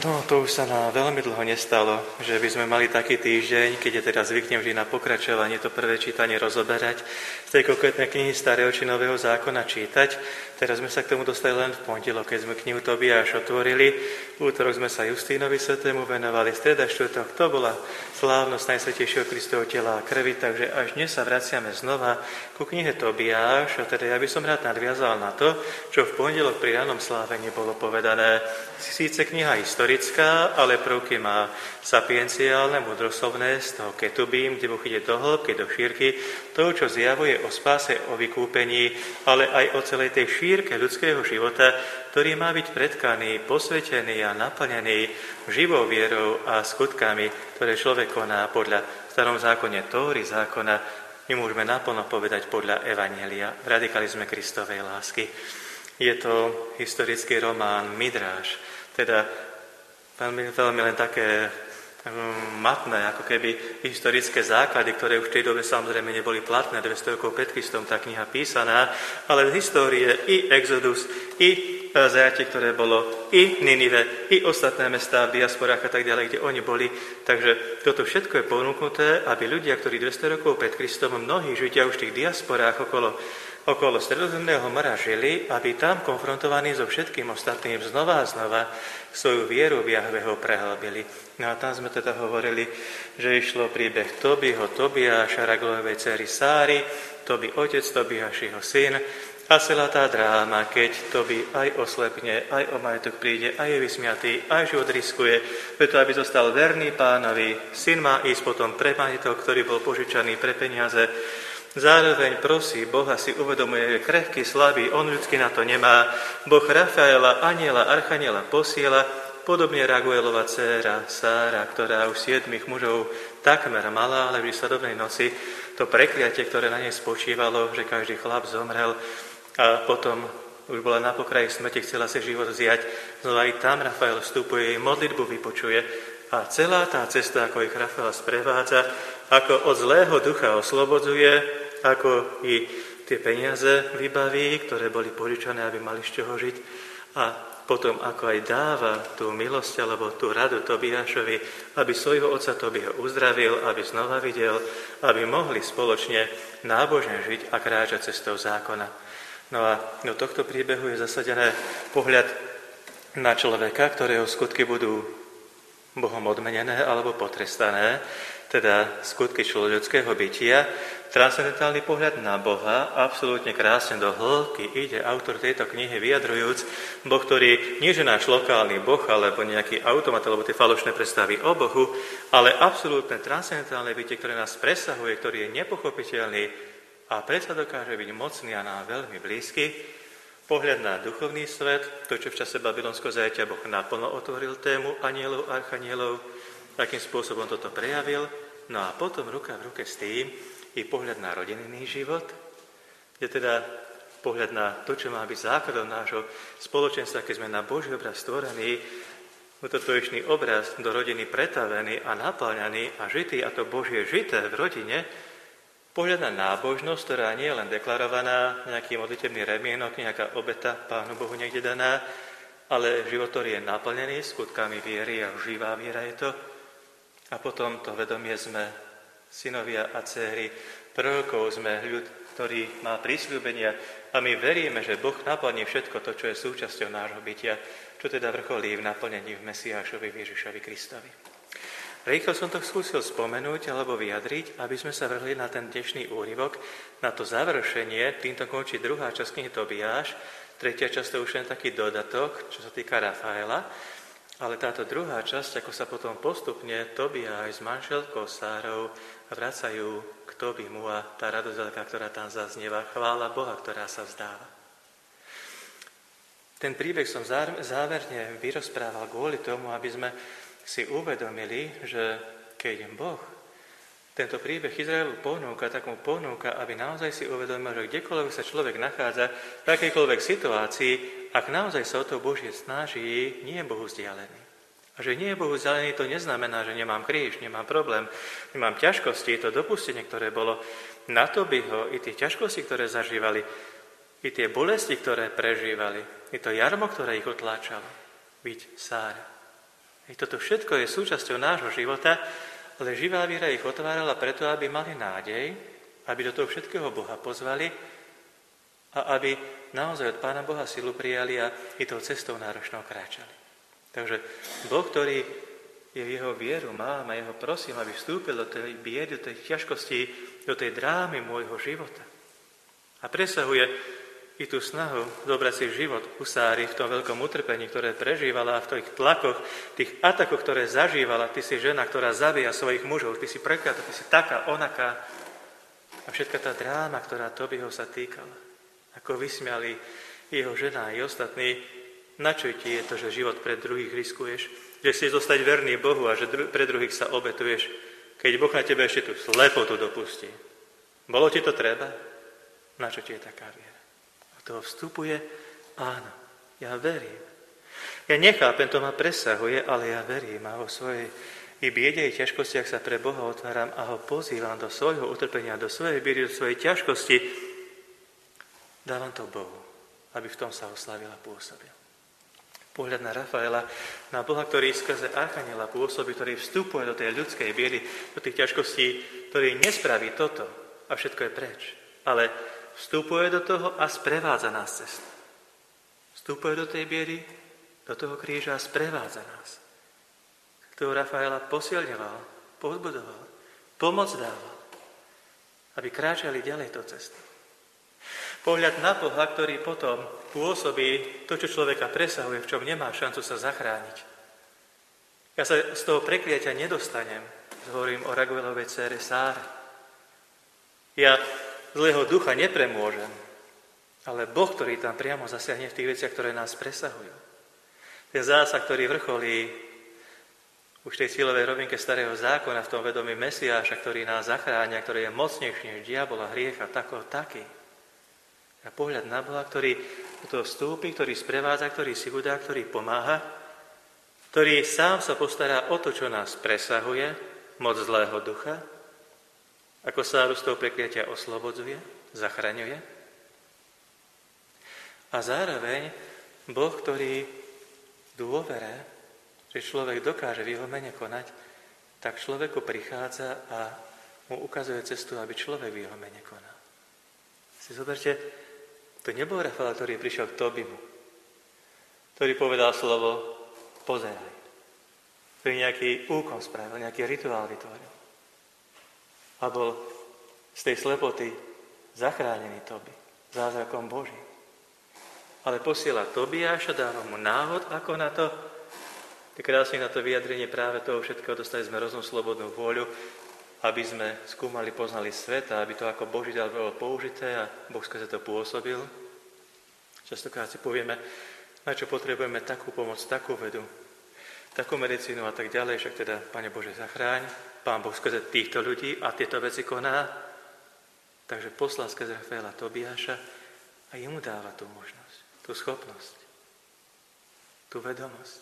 No, to už sa nám veľmi dlho nestalo, že by sme mali taký týždeň, keď je teda zvyknem vždy na pokračovanie to prvé čítanie rozoberať, z tej konkrétnej knihy Starého či Nového zákona čítať. Teraz sme sa k tomu dostali len v pondelok, keď sme knihu Tobiáš otvorili. V útorok sme sa Justínovi Svätému venovali, streda štvrtok to bola slávnosť Najsvätejšieho Kristovho tela a krvi, takže až dnes sa vraciame znova ku knihe Tobiáš. A teda ja by som rád nadviazal na to, čo v pondelok pri ránom slávení bolo povedané. Síce kniha historická, ale prvky má sapienciálne, mudroslovné z toho ketubím, kde Boh ide do hĺbky, do šírky, toho, čo zjavuje o spáse, o vykúpení, ale aj o celej tej šírke ľudského života, ktorý má byť pretkaný, posvetený a naplnený živou vierou a skutkami, ktoré človek koná podľa starom zákone Tóry zákona, my môžeme naplno povedať podľa Evanjelia, v radikalizme Kristovej lásky. Je to historický román Midráš, teda veľmi len také matné, ako keby historické základy, ktoré už v tej dobe samozrejme neboli platné, 200 rokov pred Kristom tá kniha písaná, ale z histórie i Exodus, i zajatie, ktoré bolo, i Ninive, i ostatné mestá v diasporách a tak ďalej, kde oni boli. Takže toto všetko je ponúknuté, aby ľudia, ktorí 200 rokov pred Kristom, mnohí židia už v tých diasporách okolo Stredozemného mora žili, aby tam konfrontovaní so všetkým ostatným znova a znova svoju vieru v Jahveho prehlbili. No a tam sme teda hovorili, že išlo príbeh Tobiáša, Raglovej dcery Sáry, Tobi otec, Tobiáš jeho syn a celá tá dráma, keď Tobi aj oslepne, aj o majetok príde, aj je vysmiatý, aj život riskuje, preto aby zostal verný pánovi. Syn má ísť potom pre majetok, ktorý bol požičaný pre peniaze. Zároveň prosí Boha, si uvedomuje, že krehký, slabý, on ľudsky na to nemá. Boh Rafaela, aniela, archaniela posiela, podobne Raguelova dcéra Sára, ktorá už 7 mužov takmer mala, ale v výsledovnej noci to prekliatie, ktoré na nej spočívalo, že každý chlap zomrel a potom už bola na pokraji smrti, chcela si život vziať. Znova aj tam Rafael vstupuje, jej modlitbu vypočuje a celá tá cesta, ako ich Rafael sprevádza, ako od zlého ducha oslobodzuje, ako i tie peniaze vybaví, ktoré boli požičané, aby mali z čoho žiť. A potom ako aj dáva tú milosť alebo tú radu Tobiášovi, aby svojho otca Tobiho uzdravil, aby znova videl, aby mohli spoločne nábožne žiť a kráčať cestou zákona. No a do tohto príbehu je zasadené pohľad na človeka, ktorého skutky budú Bohom odmenené alebo potrestané, teda skutky človeckého bytia, transcendentálny pohľad na Boha, absolútne krásne do hĺbky ide autor tejto knihy vyjadrujúc Boh, ktorý nie je náš lokálny Boh, alebo nejaký automat, alebo tie falošné predstavy o Bohu, ale absolútne transcendentálne bytie, ktoré nás presahuje, ktorý je nepochopiteľný a predsa dokáže byť mocný a nám veľmi blízky. Pohľad na duchovný svet, to, čo v čase babylonského zajatia Boh naplno otvoril tému anielov, archanielov, akým spôsobom toto prejavil. No a potom ruka v ruke s tým i pohľad na rodinný život, je teda pohľad na to, čo má byť základom nášho spoločenstva, keď sme na Boží obraz stvorení, totočný obraz do rodiny pretavený a naplňaný a žitý, a to Božie žité v rodine, pohľad na nábožnosť, ktorá nie je len deklarovaná, nejaký modlitebný remienok, nejaká obeta Pánu Bohu niekde daná, ale život, ktorý je naplnený skutkami viery a živá viera je to. A potom to vedomie sme synovia a dcéry prorokov, sme ľud, ktorý má prisľúbenia a my veríme, že Boh naplní všetko to, čo je súčasťou nášho bytia, čo teda vrcholí v naplnení v Mesiášovi, v Ježišovi Kristovi. Rýchlo som to skúsil spomenúť alebo vyjadriť, aby sme sa vrhli na ten dnešný úryvok, na to završenie. Týmto končí druhá časť knihy Tobiáš, tretia časť to už je taký dodatok, čo sa týka Rafaela, ale táto druhá časť, ako sa potom postupne Tobiáš s manželkou Sárou vracajú k Tobimu a tá radosť veľká, ktorá tam zaznieva, chvála Boha, ktorá sa vzdáva. Ten príbeh som záverne vyrozprával kvôli tomu, aby sme si uvedomili, že keď Boh tento príbeh Izraelu ponúka, tak mu ponúka, aby naozaj si uvedomil, že kdekoľvek sa človek nachádza, v akejkoľvek situácii, ak naozaj sa o to Božie snaží, nie je Bohu vzdialený. A že nie je Bohu vzdialený, to neznamená, že nemám kríž, nemám problém, nemám ťažkosti, to dopustenie, ktoré bolo na Tobiho, i tie ťažkosti, ktoré zažívali, i tie bolesti, ktoré prežívali, i to jarmo, ktoré ich otláčalo, byť Sára. Toto všetko je súčasťou nášho života, ale živá viera ich otvárala preto, aby mali nádej, aby do toho všetkého Boha pozvali a aby naozaj od Pána Boha silu prijali a i tou cestou náročnou kráčali. Takže Boh, ktorý je v jeho vieru, mám a jeho prosím, aby vstúpil do tej biedy, do tej ťažkosti, do tej drámy môjho života. A presahuje i tú snahu zobrať si život Husári v tom veľkom utrpení, ktoré prežívala a v tých tlakoch, tých atakoch, ktoré zažívala. Ty si žena, ktorá zabíja svojich mužov, ty si prekliatá, ty si taká, onaká. A všetka tá dráma, ktorá Tobiho sa týkala. Ako vysmiali jeho žena a i ostatní, na čo ti je to, že život pre druhých riskuješ? Že chceš zostať verný Bohu a že pre druhých sa obetuješ, keď Boh na tebe ešte tú slepotu dopustí. Bolo ti to treba? Na čo ti je taká viera? Toho vstupuje, áno, ja verím. Ja nechápem, to ma presahuje, ale ja verím a vo svojej i biede i ťažkostiach sa pre Boha otváram a ho pozývam do svojho utrpenia, do svojej biedy, do svojej ťažkosti. Dávam to Bohu, aby v tom sa oslavil a pôsobil. Pohľad na Rafaela, na Boha, ktorý skrze archaniela pôsobí, ktorý vstupuje do tej ľudskej biedy, do tých ťažkostí, ktorý nespraví toto a všetko je preč. Ale vstupuje do toho a sprevádza nás cestou. Vstupuje do tej biedy, do toho kríža a sprevádza nás. Toho Rafaela posilňoval, povzbudoval, pomoc dával, aby kráčali ďalej to cestou. Pohľad na Boha, ktorý potom pôsobí to, čo človeka presahuje, v čom nemá šancu sa zachrániť. Ja sa z toho prekliatia nedostanem, hovorím o Raguelovej dcére Sáre. Ja zlého ducha nepremôžem, ale Boh, ktorý tam priamo zasiahne v tých veciach, ktoré nás presahujú. Ten zásah, ktorý vrcholí už v tej silovej rovinke starého zákona, v tom vedomí Mesiáša, ktorý nás zachránia, ktorý je mocnejší než diabol a hriech a taký. A pohľad na Boha, ktorý do toho vstúpi, ktorý sprevádza, ktorý si udá, ktorý pomáha, ktorý sám sa postará o to, čo nás presahuje, moc zlého ducha, ako Sáru z toho prekliatia oslobodzuje, zachraňuje. A zároveň Boh, ktorý v dôvere, že človek dokáže v jeho mene konať, tak človeku prichádza a mu ukazuje cestu, aby človek v jeho mene konal. Si zoberte, to nebol Rafael, ktorý prišiel k Tobimu, ktorý povedal slovo pozeraj, ktorý nejaký úkon spravil, nejaký rituál vytvoril. A bol z tej slepoty zachránený Tobi, zázrakom Božím. Ale posiela Tobiáša, dáva mu návod, ako na to. Krásne na to vyjadrenie práve toho všetkého, dostali sme rozum, slobodnú vôľu, aby sme skúmali, poznali svet a aby to ako Boží dar bolo použité a Boh skrze to pôsobil. Častokrát si povieme, na čo potrebujeme takú pomoc, takú vedu, takú medicínu a tak ďalej, však teda, Pane Bože, zachráň. Pán Boh skrze týchto ľudí a tieto veci koná. Takže poslal skrze Rafaela Tobiáša a jemu dáva tú možnosť, tú schopnosť, tú vedomosť.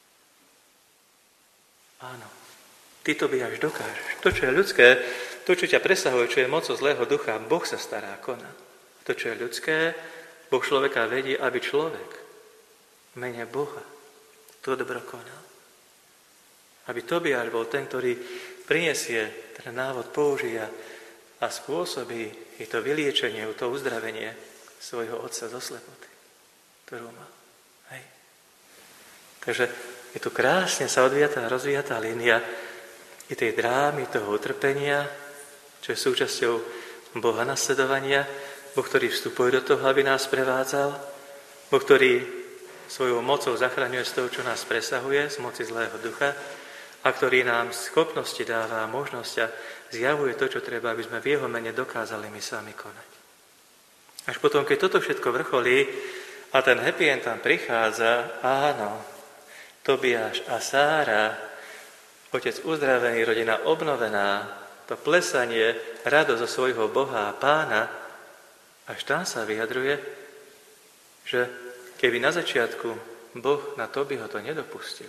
Áno, ty Tobiáš dokážeš. To, čo je ľudské, to, čo ťa presahuje, čo je mocou zlého ducha, Boh sa stará a koná. To, čo je ľudské, Boh človeka vedie, aby človek v mene Boha to dobro konal. Aby Tobiáš bol ten, ktorý prinesie ten návod, použije a spôsobí i to vyliečenie, to uzdravenie svojho otca zo slepoty, ktorú má. Hej. Takže je tu krásne sa odvíjatá a rozvíjatá línia i tej drámy, toho utrpenia, čo je súčasťou Boha nasledovania, Boh, ktorý vstupuje do toho, aby nás prevádzal, Boh, ktorý svojou mocou zachraňuje z toho, čo nás presahuje, z moci zlého ducha, a ktorý nám schopnosti dáva možnosť a zjavuje to, čo treba, aby sme v jeho mene dokázali my sami konať. Až potom, keď toto všetko vrcholí a ten happy end tam prichádza, áno, Tobiáš a Sára, otec uzdravený, rodina obnovená, to plesanie, radosť zo svojho Boha a Pána, až tam sa vyjadruje, že keby na začiatku Boh na Tobiho to nedopustil,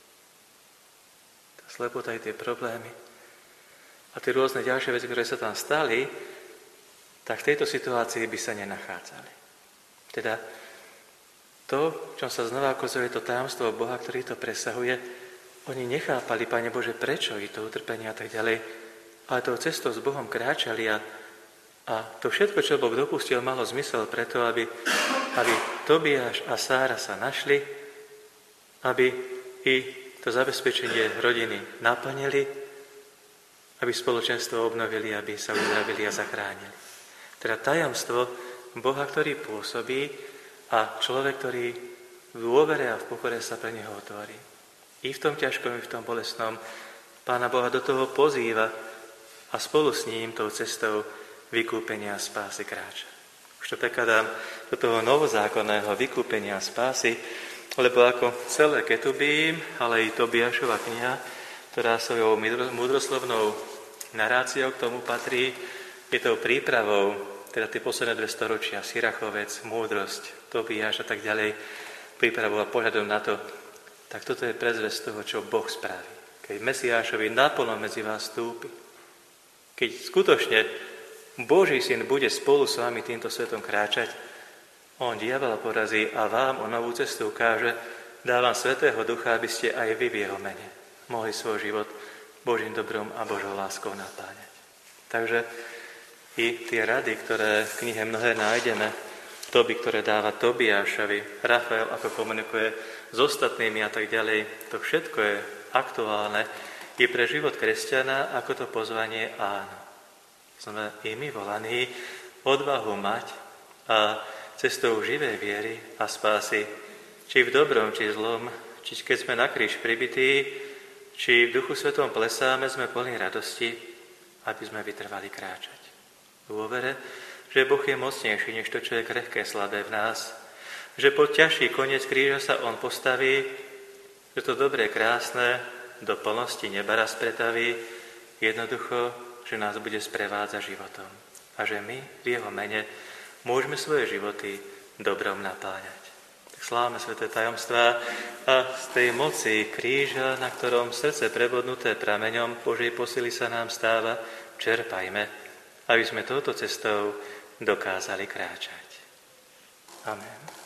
tá slepota aj tie problémy a tie rôzne ďalšie veci, ktoré sa tam stali, tak v tejto situácii by sa nenachádzali. Teda to, v čom sa znova ukazuje to tajomstvo Boha, ktorý to presahuje, Oni nechápali, Pane Bože, prečo je to utrpenie a tak ďalej, ale tou cestou s Bohom kráčali a to všetko, čo Boh dopustil, malo zmysel preto, aby Tobiáš a Sára sa našli, aby i to zabezpečenie rodiny naplnili, aby spoločenstvo obnovili, aby sa uzdravili a zachránili. Teda tajomstvo Boha, ktorý pôsobí a človek, ktorý v dôvere a v pokore sa pre neho otvorí. I v tom ťažkom, i v tom bolestnom Pána Boha do toho pozýva a spolu s ním tou cestou vykúpenia a spásy kráča. Už to prekladám do toho novozákonného vykúpenia a spásy, lebo ako celé Ketubím, ale i Tobiášova kniha, ktorá svojou múdroslovnou naráciou k tomu patrí, je tou prípravou, teda tie posledné 2 storočia, Sirachovec, múdrosť, Tobiáš a tak ďalej, prípravou a pohľadom na to, tak toto je predzvesť toho, čo Boh spraví. Keď Mesiášovi naplno medzi vás vstúpi, keď skutočne Boží syn bude spolu s vami týmto svetom kráčať, on diabla porazí a vám o novú cestu ukáže, dávam Svätého Ducha, aby ste aj vy v jeho mene mohli svoj život Božím dobrom a Božou láskou napáňať. Takže i tie rady, ktoré v knihe mnohé nájdeme, ktoré dáva Tobiášovi, Rafael, ako komunikuje s ostatnými a tak ďalej, to všetko je aktuálne i pre život kresťana, ako to pozvanie áno. Sme i my volaní odvahu mať a cestou živej viery a spásy, či v dobrom, či zlom, či keď sme na kríž pribití, či v Duchu Svetom plesáme, sme plní radosti, aby sme vytrvali kráčať. V dôvere, že Boh je mocnejší než to, čo je krehké, slabé v nás, že pod ťažší koniec kríža sa on postaví, že to dobré, krásne do plnosti neba raz pretaví, jednoducho, že nás bude sprevádzať životom a že my v jeho mene môžeme svoje životy dobrom napáňať. Tak slávame sväté tajomstvá a z tej moci kríža, na ktorom srdce prebodnuté prameňom Božej posily sa nám stáva, čerpajme, aby sme touto cestou dokázali kráčať. Amen.